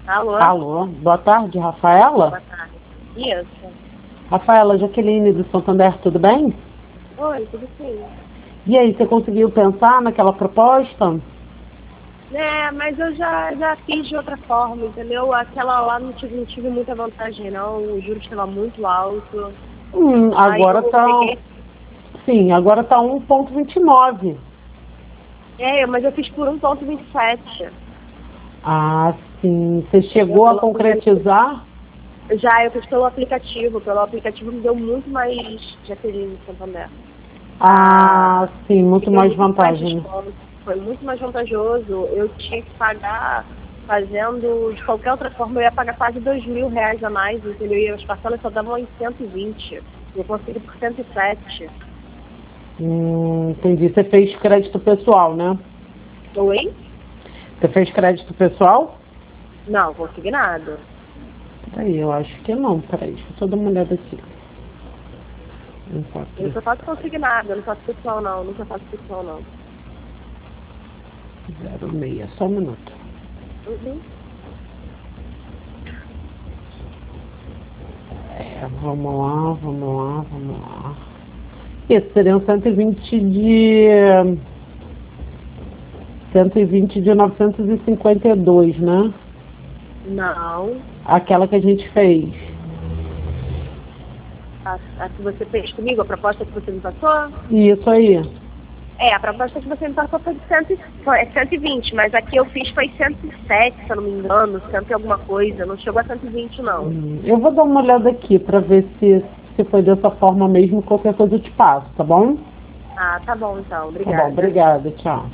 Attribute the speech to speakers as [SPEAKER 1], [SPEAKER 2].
[SPEAKER 1] Alô?
[SPEAKER 2] Alô, boa tarde, Rafaela?
[SPEAKER 1] Boa tarde. Isso.
[SPEAKER 2] Rafaela, Jaqueline do Santander, tudo bem?
[SPEAKER 1] Oi, tudo sim.
[SPEAKER 2] E aí, você conseguiu pensar naquela proposta?
[SPEAKER 1] É, mas eu já fiz de outra forma, entendeu? Aquela lá não tive muita vantagem, não. O juros estava muito alto. Aí
[SPEAKER 2] Agora
[SPEAKER 1] eu
[SPEAKER 2] tá.
[SPEAKER 1] peguei.
[SPEAKER 2] Sim, agora tá 1,29.
[SPEAKER 1] Mas eu fiz por 1,27.
[SPEAKER 2] Ah, sim. Você
[SPEAKER 1] Entendeu?
[SPEAKER 2] chegou a concretizar?
[SPEAKER 1] Eu fiz pelo aplicativo. Pelo aplicativo me deu muito mais Jaqueline Santander.
[SPEAKER 2] Ah, sim,
[SPEAKER 1] Me
[SPEAKER 2] muito
[SPEAKER 1] deu
[SPEAKER 2] mais
[SPEAKER 1] muito mais
[SPEAKER 2] vantagem, né?
[SPEAKER 1] desconto. Foi muito mais vantajoso. Eu tinha que pagar fazendo de qualquer outra forma, eu ia pagar quase R$ 2.000 a mais, entendeu? E as parcelas só davam em 120. Eu consegui por 107.
[SPEAKER 2] Entendi. Você fez crédito pessoal, né?
[SPEAKER 1] Oi?
[SPEAKER 2] Você fez crédito pessoal?
[SPEAKER 1] Não, consignado.
[SPEAKER 2] Peraí, eu acho que não. Peraí, deixa eu só dar uma olhada aqui.
[SPEAKER 1] Eu só faço consignado, eu não faço pessoal não, nunca faço pessoal não.
[SPEAKER 2] 1406, só um minuto.
[SPEAKER 1] Uhum.
[SPEAKER 2] Vamos lá, vamos lá, vamos lá. Isso, seriam 120 de 952, né?
[SPEAKER 1] Não.
[SPEAKER 2] Aquela que a gente fez.
[SPEAKER 1] A que você fez comigo, a proposta que você me passou?
[SPEAKER 2] Isso aí.
[SPEAKER 1] A proposta que você me passou foi de 120, mas aqui eu fiz foi 107, se eu não me engano, 100 e alguma coisa, não chegou a 120 não.
[SPEAKER 2] Eu vou dar uma olhada aqui para ver se foi dessa forma mesmo. Qualquer coisa eu te passo, tá bom?
[SPEAKER 1] Ah, tá bom então,
[SPEAKER 2] Tá bom,
[SPEAKER 1] obrigada.
[SPEAKER 2] obrigada, tchau.